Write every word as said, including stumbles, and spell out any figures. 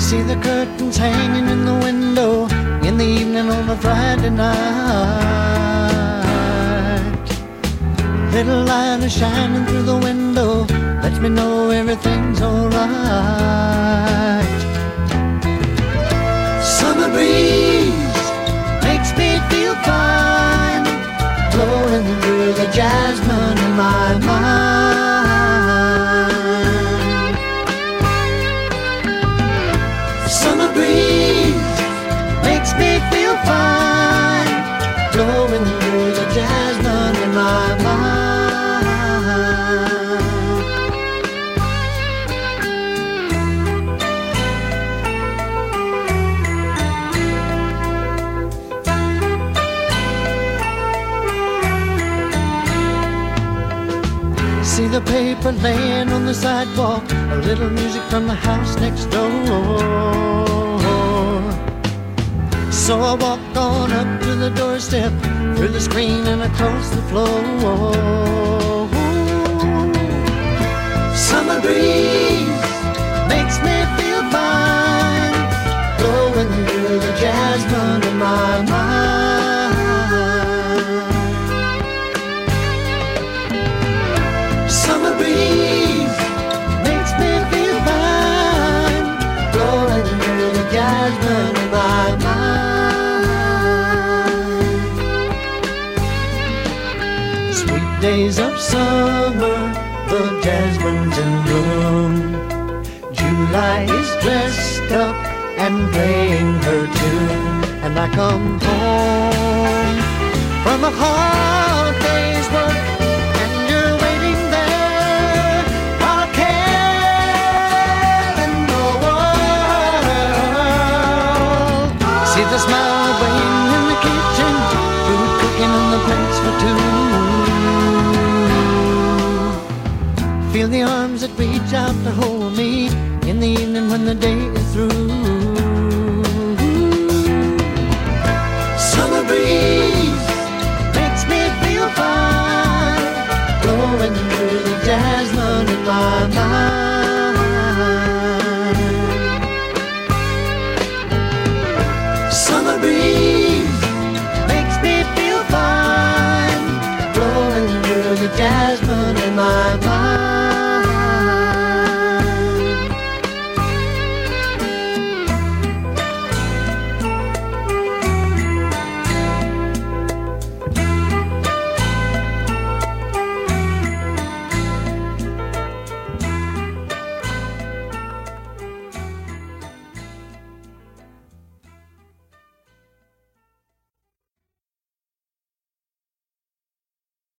See the curtains hanging in the window in the evening on a Friday night. Little light is shining through the window, lets me know everything's alright. Summer breeze makes me feel fine, blowing through the jasmine in my mind. Summer breeze makes me feel fine, blowing through the jasmine in my mind. See the paper laying on the sidewalk, a little music from the house next door. So I walk on up to the doorstep, through the screen and across the floor. Summer breeze makes me feel fine, blowing through the jasmine in my mind. Summer breeze makes me feel fine, blowing through the jasmine in my mind. Sweet days of summer, the jasmine's in bloom. July is dressed up and playing her tune, and I come home from a hard day's work, and you're waiting there, all care in the world. See the smile waiting in the kitchen, food cooking on the plates for two. Feel the arms that reach out to hold me in the evening when the day is through.